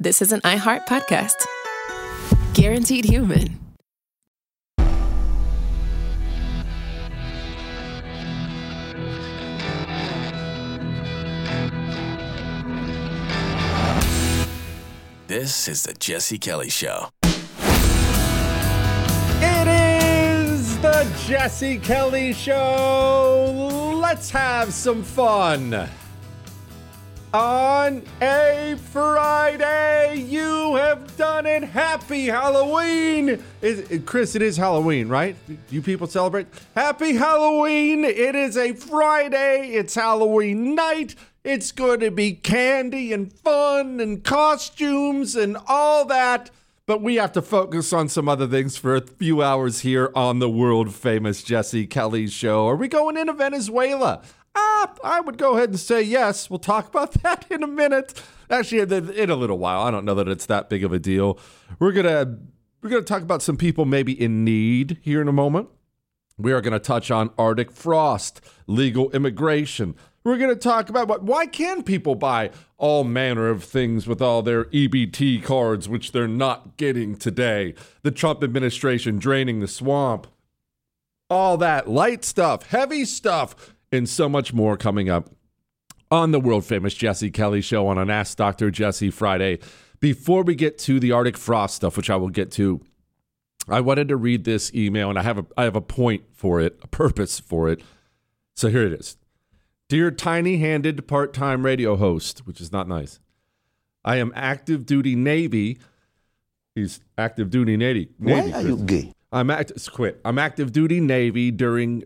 This is an iHeart podcast. Guaranteed Human. This is the Jesse Kelly Show. It is the Jesse Kelly Show. Let's have some fun. On a Friday, you have done it. Happy Halloween. Chris, it is Halloween, right? You people celebrate? Happy Halloween. It is a Friday. It's Halloween night. It's going to be candy and fun and costumes and all that. But we have to focus on some other things for a few hours here on the world famous Jesse Kelly Show. Are we going into Venezuela? I would go ahead and say yes. We'll talk about that in a minute. Actually, in a little while. I don't know that it's that big of a deal. We're gonna talk about some people maybe in need here in a moment. We are going to touch on Arctic frost, legal immigration. We're going to talk about why can people buy all manner of things with all their EBT cards, which they're not getting today. The Trump administration draining the swamp. All that light stuff, heavy stuff, and so much more coming up on the world famous Jesse Kelly Show on an Ask Dr. Jesse Friday. Before we get to the Arctic frost stuff, which I will get to, I wanted to read this email, and I have a point for it, a purpose for it. So here it is. Dear tiny-handed part-time radio host, which is not nice. I am active duty Navy. He's active duty Navy. Why are you gay? I'm active duty Navy during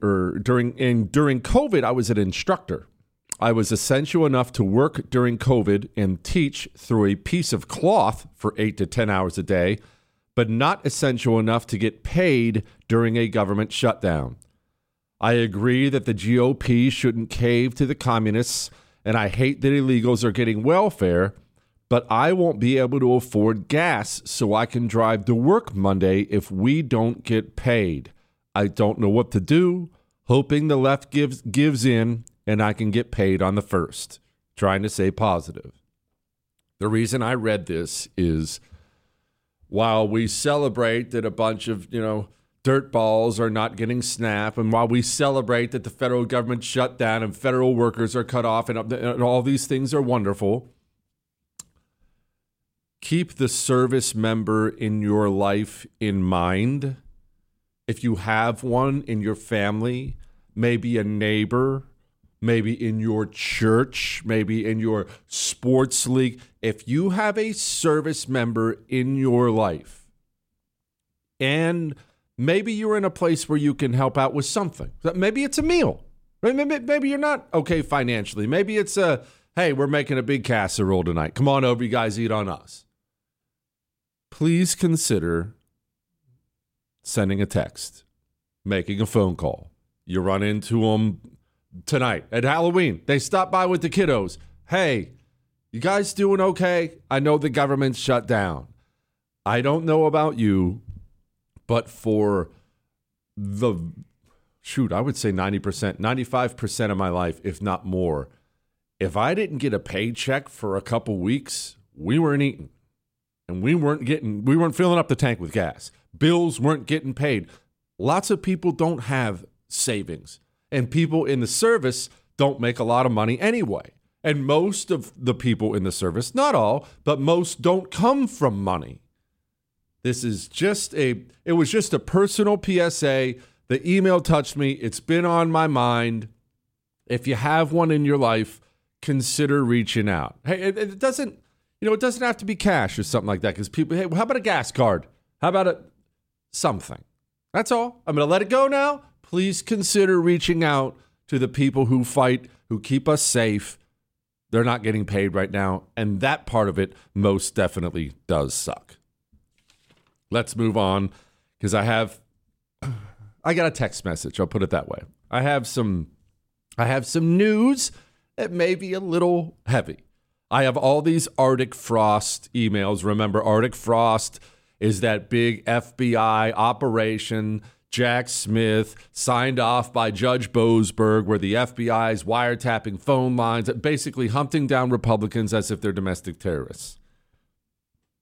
COVID. I was an instructor. I was essential enough to work during COVID and teach through a piece of cloth for 8 to 10 hours a day, but not essential enough to get paid during a government shutdown. I agree that the GOP shouldn't cave to the communists, and I hate that illegals are getting welfare, but I won't be able to afford gas so I can drive to work Monday if we don't get paid. I don't know what to do, hoping the left gives in and I can get paid on the 1st. Trying to stay positive. The reason I read this is while we celebrate that a bunch of, dirtballs are not getting SNAP, and while we celebrate that the federal government shut down and federal workers are cut off and all these things are wonderful, keep the service member in your life in mind. If you have one in your family, maybe a neighbor, maybe in your church, maybe in your sports league, if you have a service member in your life and maybe you're in a place where you can help out with something. Maybe it's a meal. Maybe you're not okay financially. Maybe it's hey, we're making a big casserole tonight. Come on over, you guys eat on us. Please consider sending a text, making a phone call. You run into them tonight at Halloween. They stop by with the kiddos. Hey, you guys doing okay? I know the government's shut down. I don't know about you, but for I would say 90%, 95% of my life, if not more, if I didn't get a paycheck for a couple weeks, we weren't eating. And we weren't filling up the tank with gas. Bills weren't getting paid. Lots of people don't have savings. And people in the service don't make a lot of money anyway. And most of the people in the service, not all, but most don't come from money. This is it was just a personal PSA. The email touched me. It's been on my mind. If you have one in your life, consider reaching out. Hey, it doesn't have to be cash or something like that, because people, hey, how about a gas card? How about something? That's all. I'm going to let it go now. Please consider reaching out to the people who fight, who keep us safe. They're not getting paid right now, and that part of it most definitely does suck. Let's move on, because I got a text message. I'll put it that way. I have some news that may be a little heavy. I have all these Arctic frost emails. Remember, Arctic frost is that big FBI operation, Jack Smith, signed off by Judge Boasberg, where the FBI is wiretapping phone lines, basically hunting down Republicans as if they're domestic terrorists.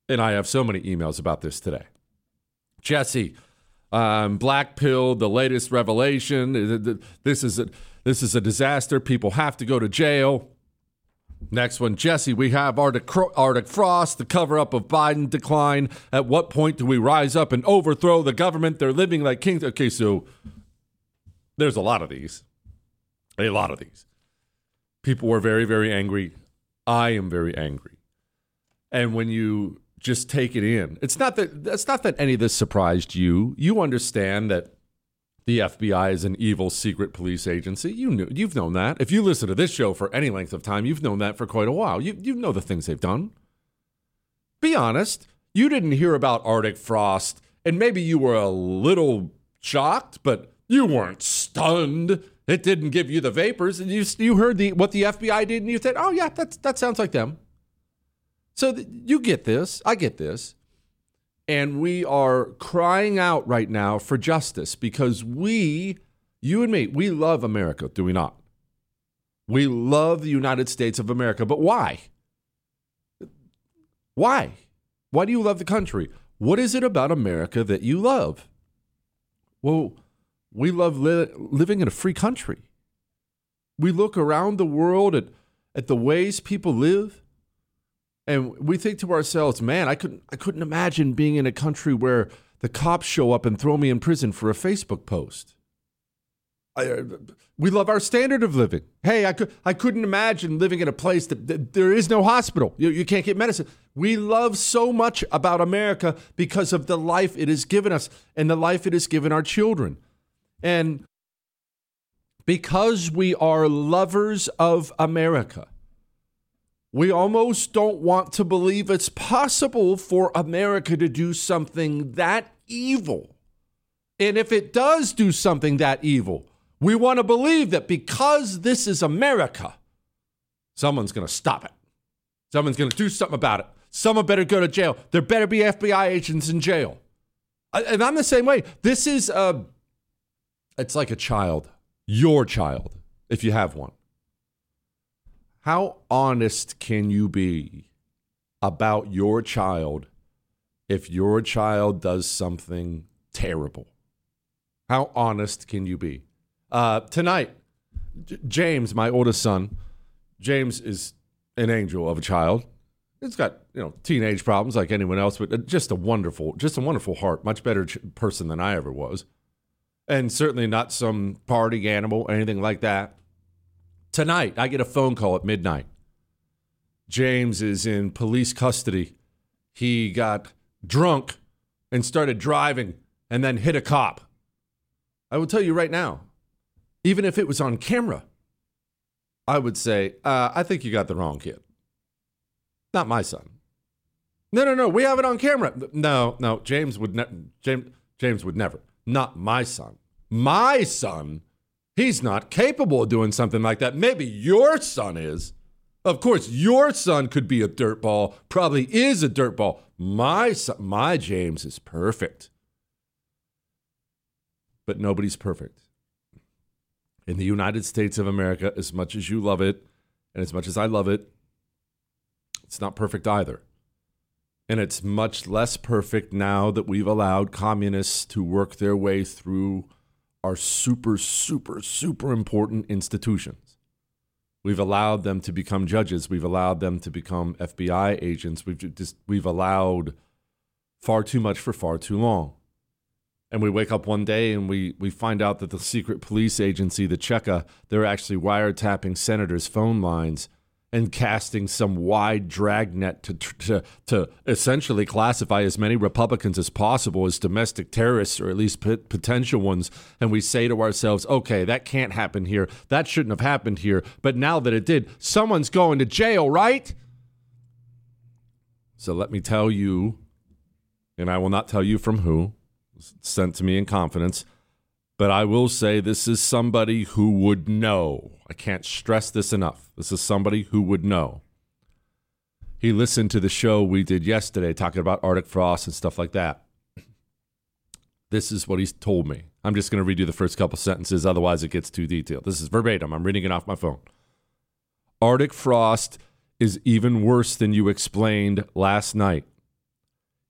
And I have so many emails about this today. Jesse, black pill, the latest revelation. This is a disaster. People have to go to jail. Next one, Jesse, we have Arctic Frost, the cover-up of Biden decline. At what point do we rise up and overthrow the government? They're living like kings. Okay, so there's a lot of these. A lot of these. People were very, very angry. I am very angry. And when you just take it in, it's not that any of this surprised you. You understand that the FBI is an evil secret police agency. You've known that. If you listen to this show for any length of time, you've known that for quite a while. You know the things they've done. Be honest. You didn't hear about Arctic Frost, and maybe you were a little shocked, but you weren't stunned. It didn't give you the vapors, and you heard what the FBI did, and you said, "Oh yeah, that sounds like them." So you get this. I get this. And we are crying out right now for justice because you and me, we love America, do we not? We love the United States of America, but why? Why? Why do you love the country? What is it about America that you love? Well, we love living in a free country. We look around the world at the ways people live. And we think to ourselves, man, I couldn't imagine being in a country where the cops show up and throw me in prison for a Facebook post. We love our standard of living. Hey, I couldn't imagine living in a place that there is no hospital. You can't get medicine. We love so much about America because of the life it has given us and the life it has given our children. And because we are lovers of America, we almost don't want to believe it's possible for America to do something that evil. And if it does do something that evil, we want to believe that because this is America, someone's going to stop it. Someone's going to do something about it. Someone better go to jail. There better be FBI agents in jail. And I'm the same way. This is, it's like a child, your child, if you have one. How honest can you be about your child if your child does something terrible? How honest can you be? Tonight, James, my oldest son, James is an angel of a child. He's got, teenage problems like anyone else, but just a wonderful heart, much better person than I ever was. And certainly not some party animal, anything like that. Tonight, I get a phone call at midnight. James is in police custody. He got drunk and started driving and then hit a cop. I will tell you right now, even if it was on camera, I would say, I think you got the wrong kid. Not my son. No, we have it on camera. No, James would never. Not my son. My son? He's not capable of doing something like that. Maybe your son is. Of course, your son could be a dirtball, probably is a dirtball. My son, my James is perfect. But nobody's perfect. In the United States of America, as much as you love it, and as much as I love it, it's not perfect either. And it's much less perfect now that we've allowed communists to work their way through our super, super, super important institutions. We've allowed them to become judges. We've allowed them to become FBI agents. We've allowed far too much for far too long. And we wake up one day and we find out that the secret police agency, the Cheka, they're actually wiretapping senators' phone lines and casting some wide dragnet to essentially classify as many Republicans as possible as domestic terrorists, or at least potential ones. And we say to ourselves, okay, that can't happen here. That shouldn't have happened here. But now that it did, someone's going to jail, right? So let me tell you, and I will not tell you from who, sent to me in confidence, but I will say this is somebody who would know. I can't stress this enough. This is somebody who would know. He listened to the show we did yesterday talking about Arctic Frost and stuff like that. This is what he's told me. I'm just going to read you the first couple sentences, otherwise it gets too detailed. This is verbatim. I'm reading it off my phone. Arctic Frost is even worse than you explained last night.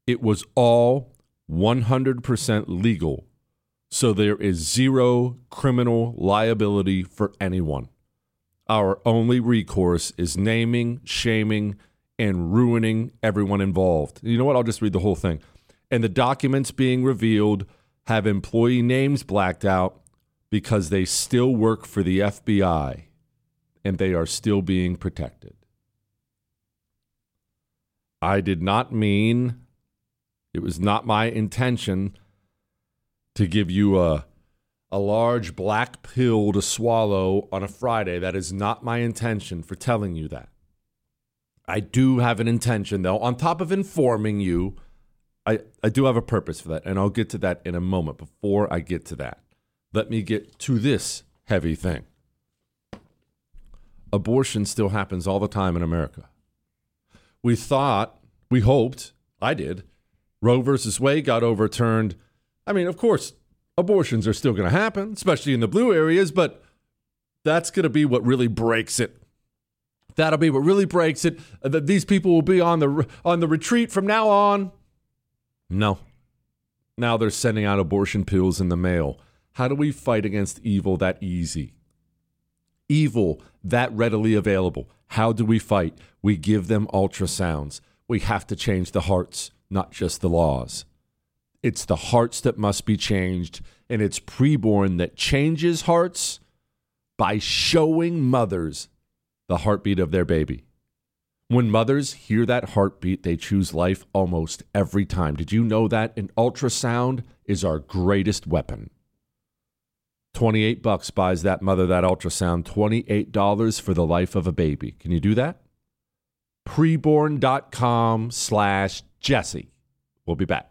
It was all 100% legal. So there is zero criminal liability for anyone. Our only recourse is naming, shaming, and ruining everyone involved. You know what? I'll just read the whole thing. And the documents being revealed have employee names blacked out because they still work for the FBI and they are still being protected. I did not mean, it was not my intention to give you a large black pill to swallow on a Friday. That is not my intention for telling you that. I do have an intention, though. On top of informing you, I do have a purpose for that, and I'll get to that in a moment. Before I get to that, let me get to this heavy thing. Abortion still happens all the time in America. We hoped, I did, Roe versus Wade got overturned. I mean, of course, abortions are still going to happen, especially in the blue areas, but that's going to be what really breaks it. That'll be what really breaks it. These people will be on the retreat from now on. No. Now they're sending out abortion pills in the mail. How do we fight against evil that easy? Evil that readily available. How do we fight? We give them ultrasounds. We have to change the hearts, not just the laws. It's the hearts that must be changed, and it's preborn that changes hearts by showing mothers the heartbeat of their baby. When mothers hear that heartbeat, they choose life almost every time. Did you know that? An ultrasound is our greatest weapon. $28 buys that mother that ultrasound, $28 for the life of a baby. Can you do that? Preborn.com/Jesse. We'll be back.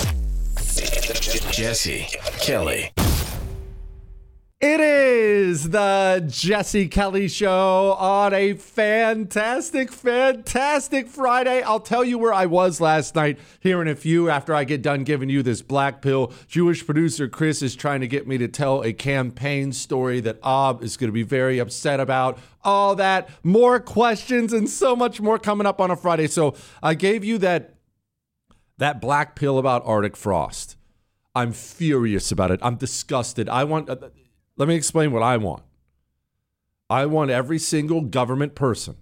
Jesse Kelly. It is the Jesse Kelly Show on a fantastic Friday. I'll tell you where I was last night here in a few after I get done giving you this black pill. Jewish producer Chris is trying to get me to tell a campaign story that Ab is going to be very upset about. All that, more questions, and so much more coming up on a Friday. So I gave you that black pill about Arctic frost. I'm furious about it. I'm disgusted. Let me explain what I want. I want every single government person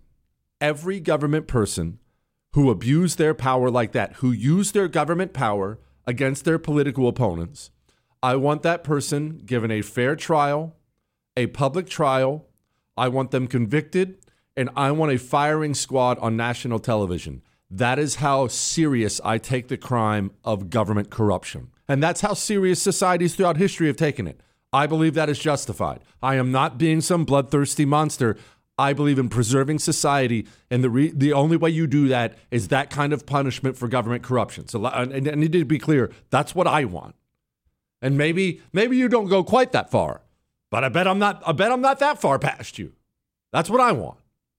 who abused their power like that, who used their government power against their political opponents, I want that person given a fair trial, a public trial. I want them convicted, and I want a firing squad on national television. That is how serious I take the crime of government corruption. And that's how serious societies throughout history have taken it. I believe that is justified. I am not being some bloodthirsty monster. I believe in preserving society, and the only way you do that is that kind of punishment for government corruption. So I need to be clear. That's what I want. And maybe you don't go quite that far, but I bet I'm not that far past you. That's what I want.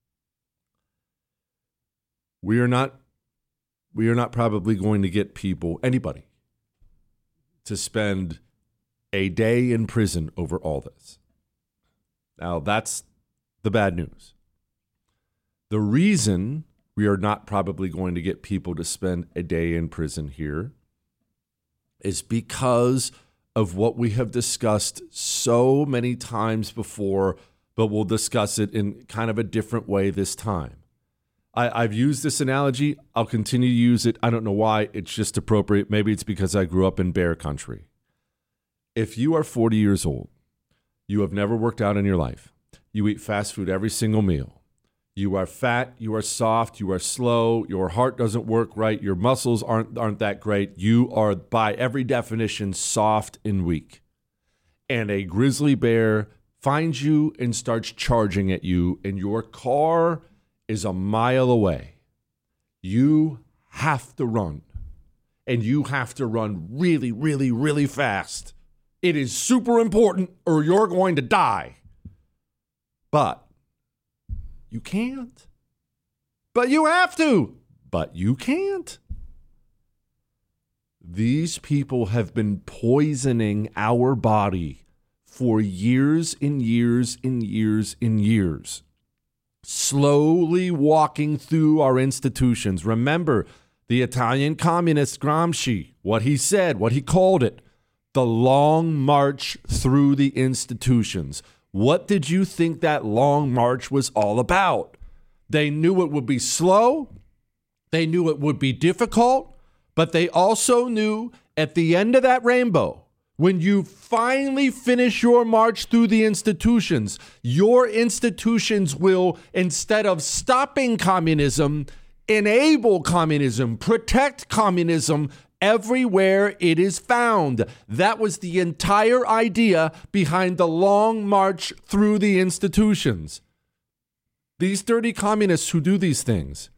We are not probably going to get anybody, to spend a day in prison over all this. Now, that's the bad news. The reason we are not probably going to get people to spend a day in prison here is because of what we have discussed so many times before, but we'll discuss it in kind of a different way this time. I've used this analogy. I'll continue to use it. I don't know why. It's just appropriate. Maybe it's because I grew up in bear country. If you are 40 years old, you have never worked out in your life, you eat fast food every single meal, you are fat, you are soft, you are slow, your heart doesn't work right, your muscles aren't that great, you are by every definition soft and weak. And a grizzly bear finds you and starts charging at you, and your car is a mile away. You have to run. And you have to run really, really, really fast. It is super important or you're going to die. But you can't. But you have to. But you can't. These people have been poisoning our body for years and years and years and years. Slowly walking through our institutions. Remember, The Italian communist Gramsci, what he said, what he called it, the long march through the institutions. What did you think that long march was all about? They knew it would be slow. They knew it would be difficult, but they also knew at the end of that rainbow, when you finally finish your march through the institutions, your institutions will, instead of stopping communism, enable communism, protect communism everywhere it is found. That was the entire idea behind the long march through the institutions. These dirty communists who do these things,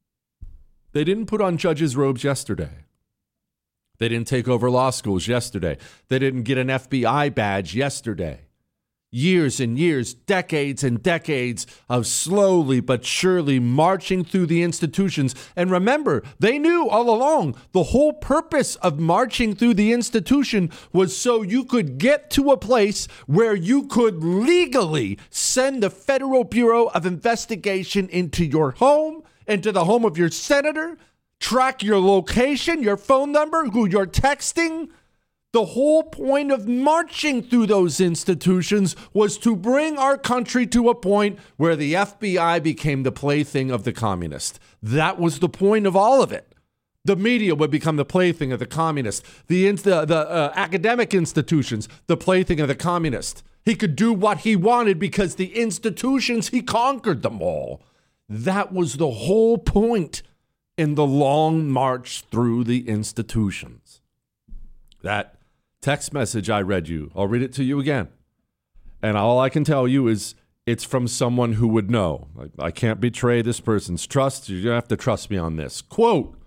they didn't put on judges' robes yesterday. They didn't take over law schools yesterday. They didn't get an FBI badge yesterday. Years and years, decades and decades of slowly but surely marching through the institutions. And remember, they knew all along the whole purpose of marching through the institution was so you could get to a place where you could legally send the Federal Bureau of Investigation into your home, into the home of your senator, track your location, your phone number, who you're texting. The whole point of marching through those institutions was to bring our country to a point where the FBI became the plaything of the communists. That was the point of all of it. The media would become the plaything of the communists. The academic institutions, the plaything of the communists. He could do what he wanted because the institutions, he conquered them all. That was the whole point in the long march through the institutions. That text message I read you, I'll read it to you again. And all I can tell you is it's from someone who would know. I can't betray this person's trust. You have to trust me on this. Quote,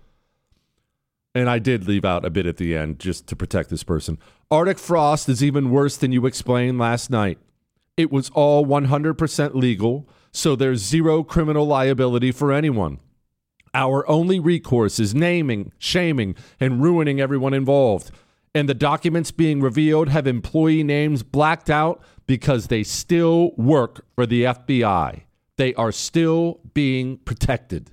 and I did leave out a bit at the end just to protect this person. Arctic frost is even worse than you explained last night. It was all 100% legal, so there's zero criminal liability for anyone. Our only recourse is naming, shaming, and ruining everyone involved. And the documents being revealed have employee names blacked out because they still work for the FBI. They are still being protected.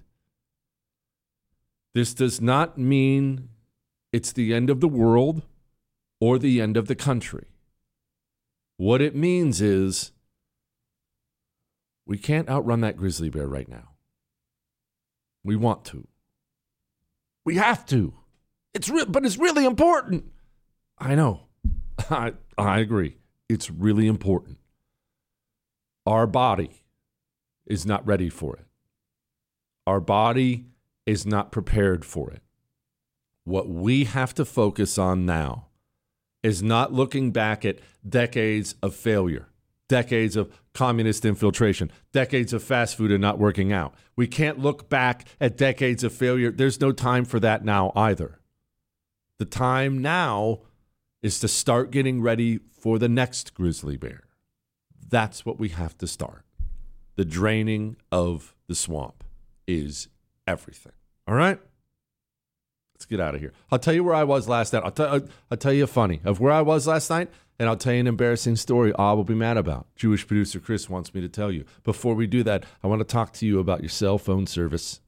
This does not mean it's the end of the world or the end of the country. What it means is we can't outrun that grizzly bear right now. We want to. We have to. But it's really important. I know. I agree. It's really important. Our body is not ready for it. Our body is not prepared for it. What we have to focus on now is not looking back at decades of failure, decades of communist infiltration, decades of fast food and not working out. We can't look back at decades of failure. There's no time for that now either. The time now is to start getting ready for the next grizzly bear. That's what we have to start. The draining of the swamp is everything. All right? Let's get out of here. I'll tell you where I was last night. I'll tell you a funny of where I was last night, and I'll tell you an embarrassing story I will be mad about. Jewish producer Chris wants me to tell you. Before we do that, I want to talk to you about your cell phone service.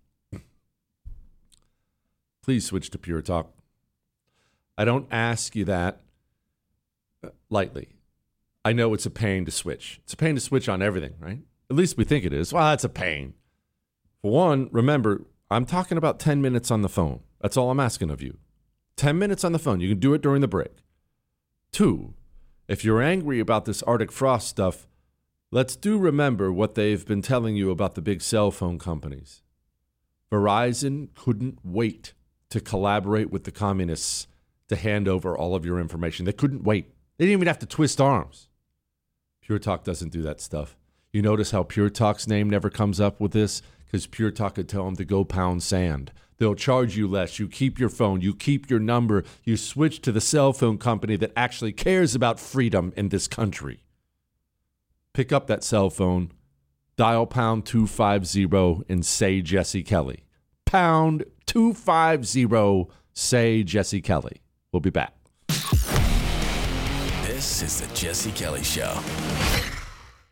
Please switch to Pure Talk. I don't ask you that lightly. I know it's a pain to switch. It's a pain to switch on everything, right? At least we think it is. Well, that's a pain. For one, remember, I'm talking about 10 minutes on the phone. That's all I'm asking of you. 10 minutes on the phone. You can do it during the break. 2, if you're angry about this Arctic frost stuff, let's remember what they've been telling you about the big cell phone companies. Verizon couldn't wait to collaborate with the communists to hand over all of your information. They couldn't wait. They didn't even have to twist arms. Pure Talk doesn't do that stuff. You notice how Pure Talk's name never comes up with this? Because Pure Talk could tell them to go pound sand. They'll charge you less. You keep your phone. You keep your number. You switch to the cell phone company that actually cares about freedom in this country. Pick up that cell phone, dial pound 250 and say Jesse Kelly. Pound 250, say Jesse Kelly. We'll be back. This is the Jesse Kelly Show.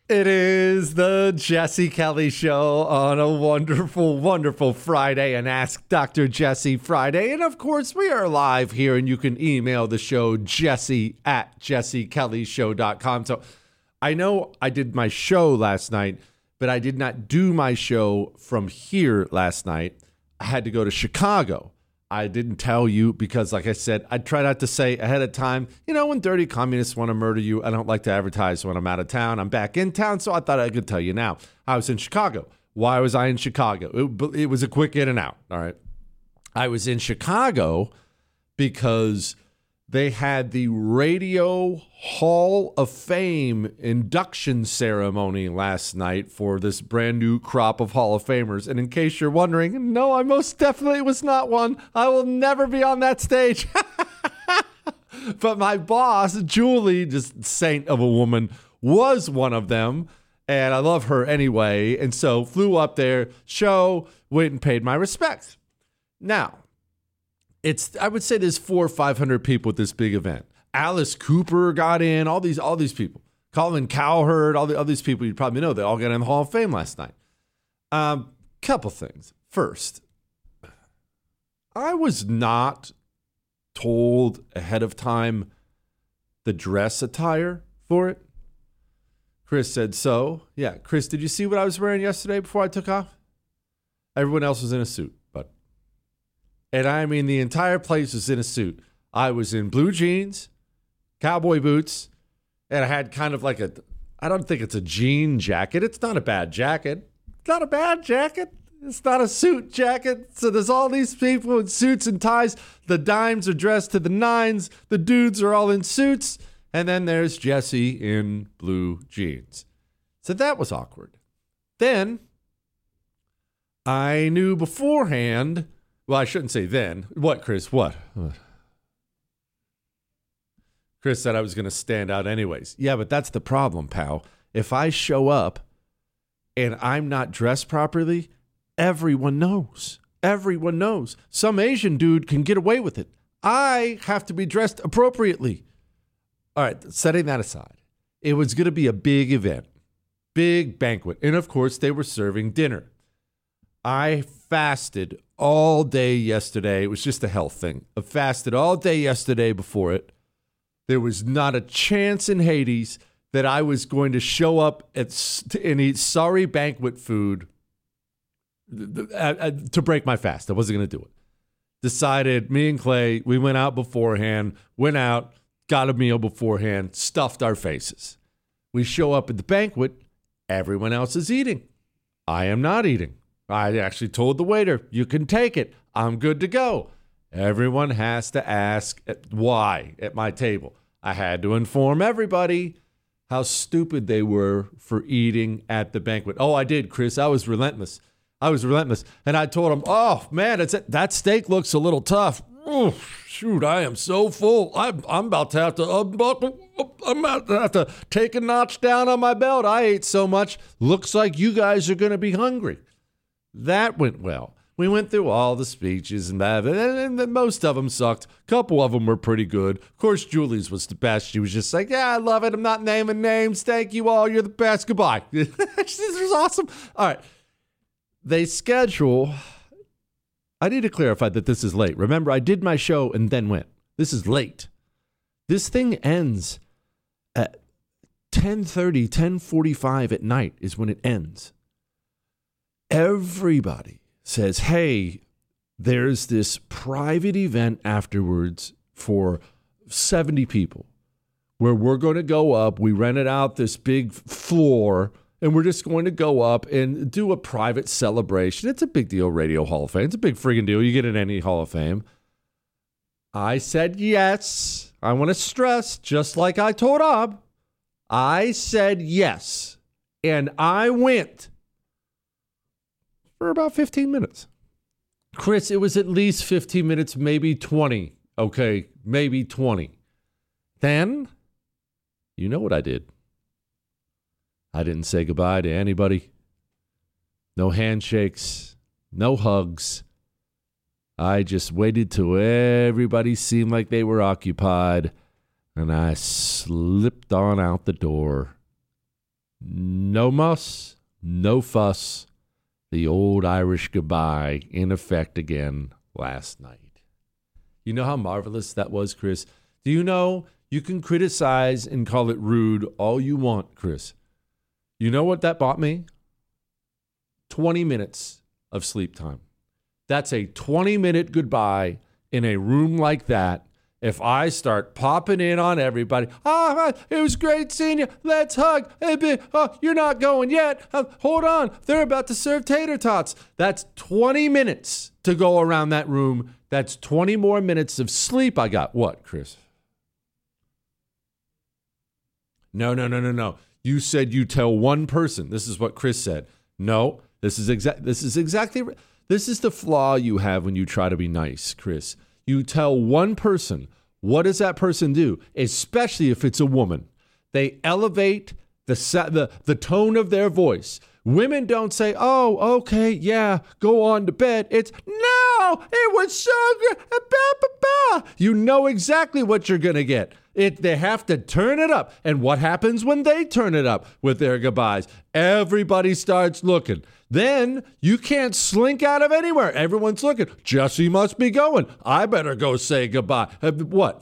It is the Jesse Kelly Show on a wonderful, wonderful Friday, and Ask Dr. Jesse Friday. And of course, we are live here, and you can email the show, jesse@jessekellyshow.com. So I know I did my show last night, but I did not do my show from here last night. I had to go to Chicago. I didn't tell you because, like I said, I try not to say ahead of time, when dirty communists want to murder you, I don't like to advertise when I'm out of town. I'm back in town, so I thought I could tell you now. I was in Chicago. Why was I in Chicago? It was a quick in and out, all right? I was in Chicago because they had the Radio Hall of Fame induction ceremony last night for this brand new crop of Hall of Famers. And in case you're wondering, no, I most definitely was not one. I will never be on that stage. But my boss, Julie, just saint of a woman, was one of them. And I love her anyway. And so flew up there, went and paid my respects. Now, I would say there's 400 or 500 people at this big event. Alice Cooper got in, all these people. Colin Cowherd, all these people you probably know, they all got in the Hall of Fame last night. Couple things. First, I was not told ahead of time the dress attire for it. Chris said so. Yeah, Chris, did you see what I was wearing yesterday before I took off? Everyone else was in a suit. And I mean, the entire place was in a suit. I was in blue jeans, cowboy boots, and I had kind of like I don't think it's a jean jacket. It's not a bad jacket. It's not a bad jacket. It's not a suit jacket. So there's all these people in suits and ties. The dimes are dressed to the nines. The dudes are all in suits. And then there's Jesse in blue jeans. So that was awkward. Then I knew beforehand. Well, I shouldn't say then. What, Chris? What? Chris said I was going to stand out anyways. Yeah, but that's the problem, pal. If I show up and I'm not dressed properly, everyone knows. Everyone knows. Some Asian dude can get away with it. I have to be dressed appropriately. All right, setting that aside, it was going to be a big event, big banquet. And of course, they were serving dinner. I fasted all day yesterday. It was just a health thing. I fasted all day yesterday before it. There was not a chance in Hades that I was going to show up and eat sorry banquet food to break my fast. I wasn't going to do it. Decided, me and Clay, we went out beforehand, got a meal beforehand, stuffed our faces. We show up at the banquet. Everyone else is eating. I am not eating. I actually told the waiter, you can take it. I'm good to go. Everyone has to ask why at my table. I had to inform everybody how stupid they were for eating at the banquet. Oh, I did, Chris. I was relentless. And I told them, oh, man, that steak looks a little tough. Oh, shoot, I am so full. I'm about to have to take a notch down on my belt. I ate so much. Looks like you guys are going to be hungry. That went well. We went through all the speeches and that, and most of them sucked. A couple of them were pretty good. Of course, Julie's was the best. She was just like, yeah, I love it. I'm not naming names. Thank you all. You're the best. Goodbye. This was awesome. All right. They schedule. I need to clarify that this is late. Remember, I did my show and then went. This is late. This thing ends at 10:30, 10:45 at night is when it ends. Everybody says, hey, there's this private event afterwards for 70 people where we're going to go up. We rented out this big floor, and we're just going to go up and do a private celebration. It's a big deal, Radio Hall of Fame. It's a big friggin' deal. You get in any Hall of Fame. I said yes. I want to stress, just like I told Ob, I said yes, and I went. For about 15 minutes. Chris, it was at least 15 minutes, maybe 20. Okay, maybe 20. Then, you know what I did. I didn't say goodbye to anybody. No handshakes, no hugs. I just waited till everybody seemed like they were occupied, and I slipped on out the door. No muss, no fuss. The old Irish goodbye in effect again last night. You know how marvelous that was, Chris? Do you know you can criticize and call it rude all you want, Chris? You know what that bought me? 20 minutes of sleep time. That's a 20-minute goodbye in a room like that. If I start popping in on everybody, it was great seeing you. Let's hug. You're not going yet. Hold on. They're about to serve tater tots. That's 20 minutes to go around that room. That's 20 more minutes of sleep I got. What, Chris? No. You said you tell one person. This is what Chris said. No, this is the flaw you have when you try to be nice, Chris. You tell one person. What does that person do? Especially if it's a woman. They elevate the tone of their voice. Women don't say, oh, okay, yeah, go on to bed. It's, no, it was so good. You know exactly what you're going to get. They have to turn it up. And what happens when they turn it up with their goodbyes? Everybody starts looking. Then you can't slink out of anywhere. Everyone's looking. Jesse must be going. I better go say goodbye. What?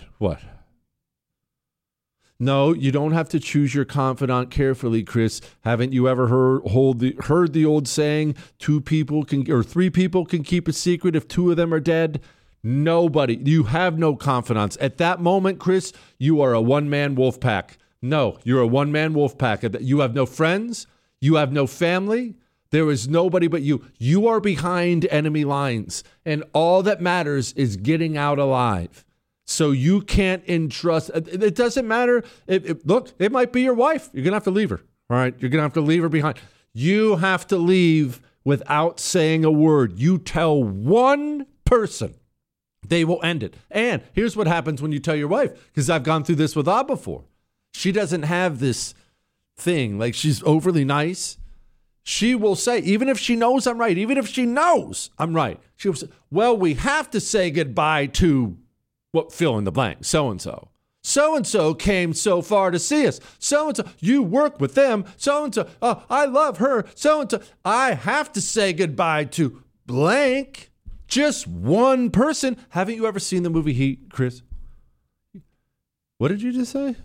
No, you don't have to choose your confidant carefully, Chris. Haven't you ever heard the old saying, three people can keep a secret if two of them are dead? Nobody. You have no confidants. At that moment, Chris, you are a one-man wolf pack. No, you're a one-man wolf pack. You have no friends. You have no family. There is nobody but you. You are behind enemy lines, and all that matters is getting out alive. So you can't entrust. It doesn't matter. Look, it might be your wife. You're going to have to leave her. All right? You're going to have to leave her behind. You have to leave without saying a word. You tell one person. They will end it. And here's what happens when you tell your wife, because I've gone through this with Ab before. She doesn't have this thing, like she's overly nice. She will say, even if she knows I'm right, she will say, well, we have to say goodbye to fill in the blank, so-and-so. So-and-so came so far to see us. So-and-so, you work with them. So-and-so, I love her. So-and-so, I have to say goodbye to blank. Just one person. Haven't you ever seen the movie Heat, Chris? What did you just say?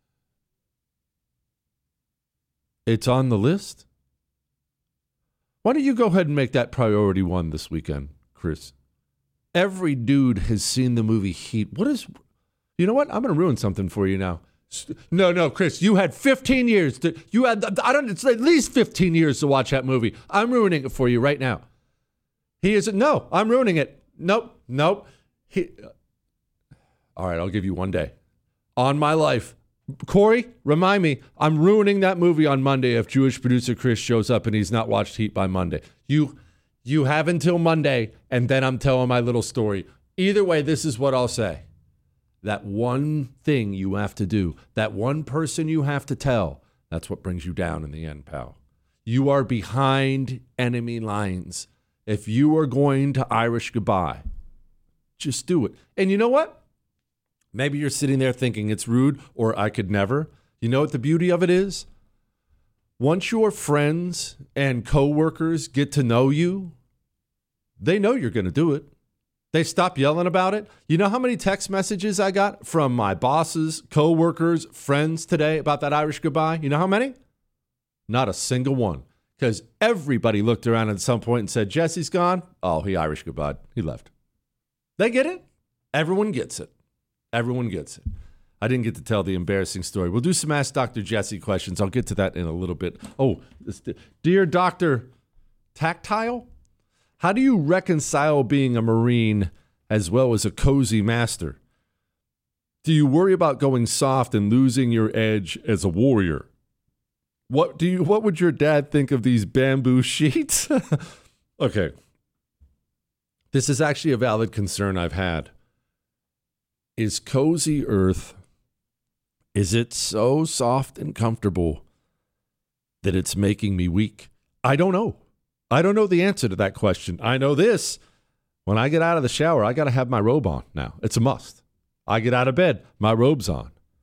It's on the list? Why don't you go ahead and make that priority one this weekend, Chris? Every dude has seen the movie Heat. You know what? I'm going to ruin something for you now. No, Chris, you had 15 years. It's at least 15 years to watch that movie. I'm ruining it for you right now. I'm ruining it. Nope. All right, I'll give you one day. On my life. Corey, remind me, I'm ruining that movie on Monday if Jewish producer Chris shows up and he's not watched Heat by Monday. You have until Monday, and then I'm telling my little story. Either way, this is what I'll say. That one thing you have to do, that one person you have to tell, that's what brings you down in the end, pal. You are behind enemy lines. If you are going to Irish goodbye, just do it. And you know what? Maybe you're sitting there thinking it's rude or I could never. You know what the beauty of it is? Once your friends and coworkers get to know you, they know you're going to do it. They stop yelling about it. You know how many text messages I got from my bosses, coworkers, friends today about that Irish goodbye? You know how many? Not a single one. Because everybody looked around at some point and said, Jesse's gone. Oh, he Irish goodbye. He left. They get it. Everyone gets it. Everyone gets it. I didn't get to tell the embarrassing story. We'll do some Ask Dr. Jesse questions. I'll get to that in a little bit. Oh, dear Dr. Tactile, how do you reconcile being a Marine as well as a cozy master? Do you worry about going soft and losing your edge as a warrior? What would your dad think of these bamboo sheets? Okay. This is actually a valid concern I've had. Is cozy earth, is it so soft and comfortable that it's making me weak? I don't know. I don't know the answer to that question. I know this. When I get out of the shower, I got to have my robe on now. It's a must. I get out of bed, my robe's on.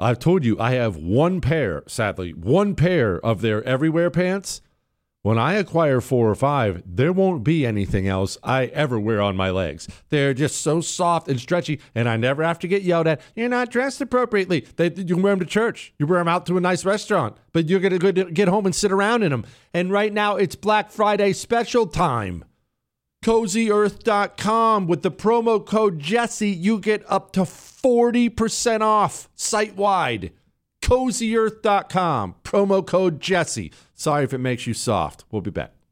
I've told you I have one pair of their Everywhere pants. When I acquire 4 or 5, there won't be anything else I ever wear on my legs. They're just so soft and stretchy, and I never have to get yelled at. You're not dressed appropriately. You can wear them to church. You wear them out to a nice restaurant, but you're going to get home and sit around in them. And right now, it's Black Friday special time. CozyEarth.com. With the promo code Jesse, you get up to 40% off site-wide. CozyEarth.com. Promo code Jesse. Sorry if it makes you soft. We'll be back.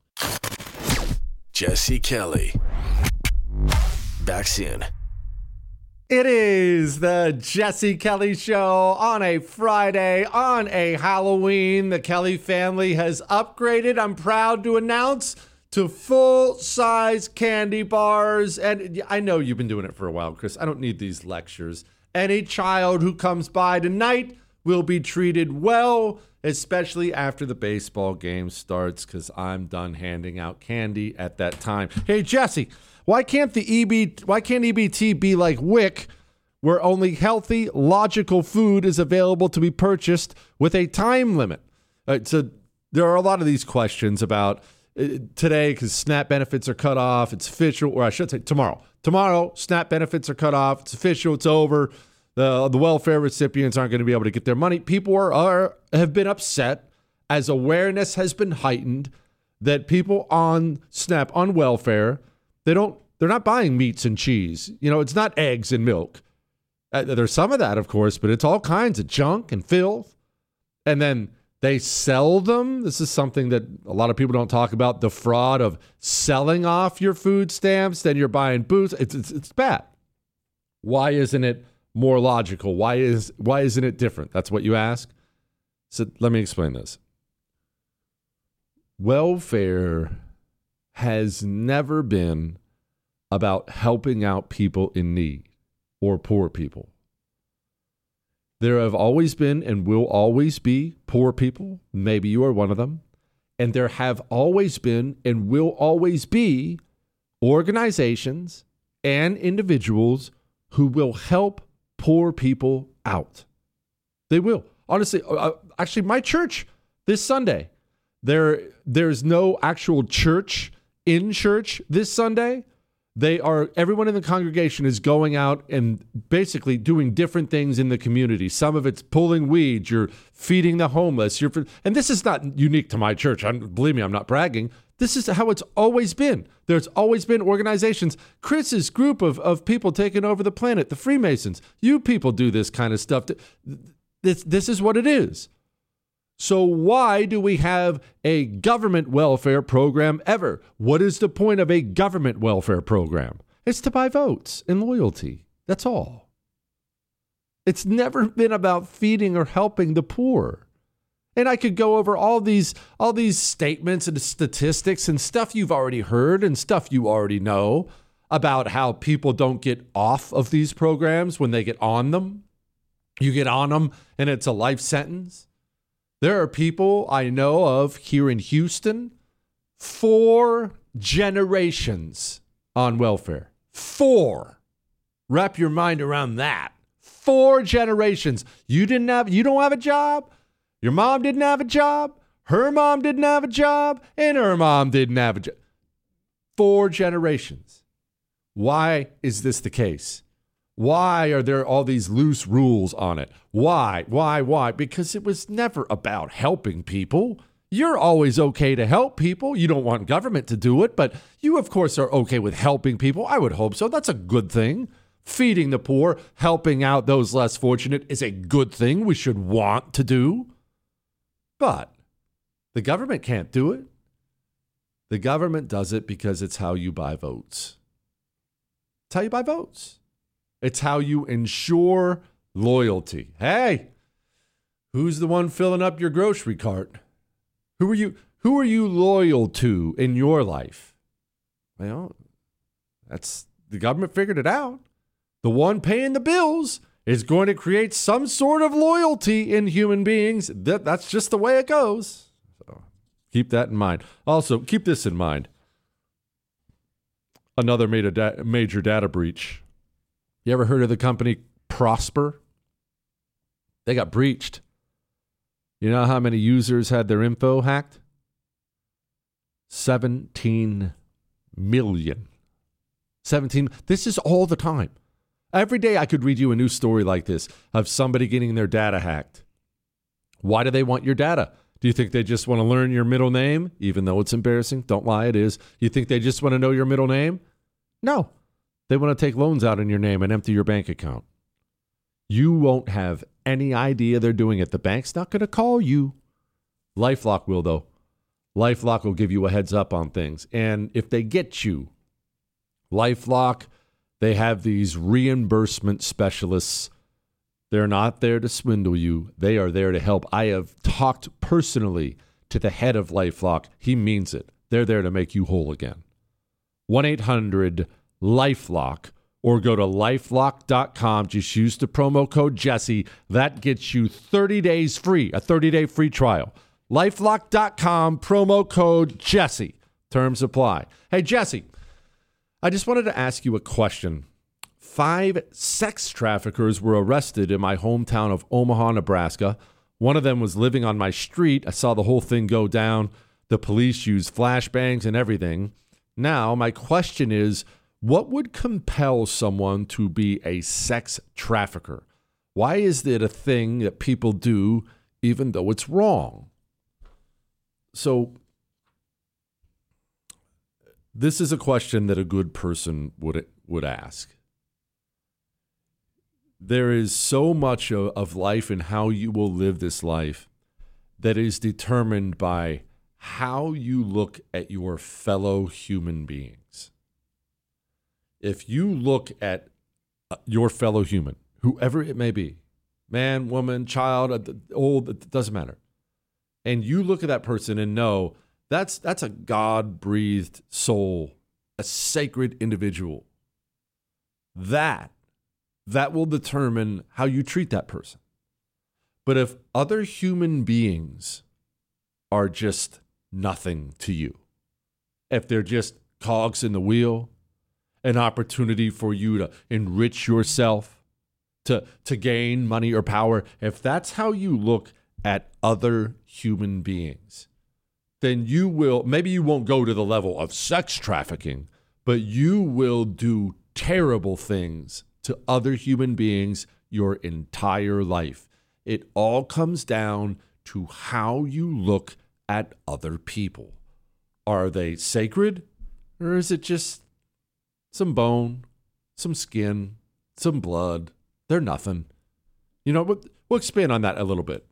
Jesse Kelly. Back soon. It is the Jesse Kelly Show on a Friday, on a Halloween. The Kelly family has upgraded, I'm proud to announce, to full-size candy bars. And I know you've been doing it for a while, Chris. I don't need these lectures. Any child who comes by tonight will be treated well, especially after the baseball game starts, because I'm done handing out candy at that time. Hey, Jesse, why can't EBT be like WIC, where only healthy, logical food is available to be purchased with a time limit? So there are a lot of these questions about today, because SNAP benefits are cut off. It's official, or I should say tomorrow. Tomorrow, SNAP benefits are cut off. It's official. It's over. The welfare recipients aren't going to be able to get their money. People have been upset as awareness has been heightened that people on SNAP, on welfare, they're not buying meats and cheese. You know, it's not eggs and milk. There's some of that, of course, but it's all kinds of junk and filth. And then they sell them. This is something that a lot of people don't talk about, the fraud of selling off your food stamps. Then you're buying booze. It's bad. Why isn't it more logical? Why isn't it different? That's what you ask. So let me explain this. Welfare has never been about helping out people in need or poor people. There have always been and will always be poor people. Maybe you are one of them. And there have always been and will always be organizations and individuals who will help poor people out. They will. Honestly, actually, my church this Sunday, there's no actual church in church this Sunday. Everyone in the congregation is going out and basically doing different things in the community. Some of it's pulling weeds, you're feeding the homeless, and this is not unique to my church. Believe me, I'm not bragging. This is how it's always been. There's always been organizations. Chris's group of people taking over the planet, the Freemasons. You people do this kind of stuff. This is what it is. So why do we have a government welfare program ever? What is the point of a government welfare program? It's to buy votes and loyalty. That's all. It's never been about feeding or helping the poor. And I could go over all these statements and statistics and stuff you've already heard and stuff you already know about how people don't get off of these programs when they get on them. You get on them and it's a life sentence. There are people I know of here in Houston, 4 generations on welfare. 4. Wrap your mind around that. 4 generations. You don't have a job. Your mom didn't have a job. Her mom didn't have a job. And her mom didn't have a job. 4 generations. Why is this the case? Why are there all these loose rules on it? Why? Because it was never about helping people. You're always okay to help people. You don't want government to do it, but you, of course, are okay with helping people. I would hope so. That's a good thing. Feeding the poor, helping out those less fortunate is a good thing we should want to do. But the government can't do it. The government does it because it's how you buy votes. It's how you buy votes. It's how you ensure loyalty. Hey, who's the one filling up your grocery cart? Who are you loyal to in your life? Well, the government figured it out. The one paying the bills is going to create some sort of loyalty in human beings. That's just the way it goes. So keep that in mind. Also, keep this in mind. Another major data breach. You ever heard of the company Prosper? They got breached. You know how many users had their info hacked? 17 million. 17. This is all the time. Every day I could read you a new story like this of somebody getting their data hacked. Why do they want your data? Do you think they just want to learn your middle name? Even though it's embarrassing. Don't lie, it is. You think they just want to know your middle name? No. They want to take loans out in your name and empty your bank account. You won't have any idea they're doing it. The bank's not going to call you. LifeLock will, though. LifeLock will give you a heads up on things. And if they get you, LifeLock, they have these reimbursement specialists. They're not there to swindle you. They are there to help. I have talked personally to the head of LifeLock. He means it. They're there to make you whole again. 1-800-LifeLock or go to lifelock.com. Just use the promo code Jesse. That gets you 30 days free, a 30-day free trial. lifelock.com, promo code Jesse. Terms apply. Hey, Jesse, I just wanted to ask you a question. 5 sex traffickers were arrested in my hometown of Omaha, Nebraska. One of them was living on my street. I saw the whole thing go down. The police used flashbangs and everything. Now, my question is, what would compel someone to be a sex trafficker? Why is it a thing that people do even though it's wrong? So, this is a question that a good person would ask. There is so much of life and how you will live this life that is determined by how you look at your fellow human beings. If you look at your fellow human, whoever it may be, man, woman, child, old, it doesn't matter, and you look at that person and know that's a God-breathed soul, a sacred individual, that will determine how you treat that person. But if other human beings are just nothing to you, if they're just cogs in the wheel, an opportunity for you to enrich yourself, to gain money or power, if that's how you look at other human beings, then you will, maybe you won't go to the level of sex trafficking, but you will do terrible things to other human beings your entire life. It all comes down to how you look at other people. Are they sacred, or is it just some bone, some skin, some blood? They're nothing. You know, we'll expand on that a little bit.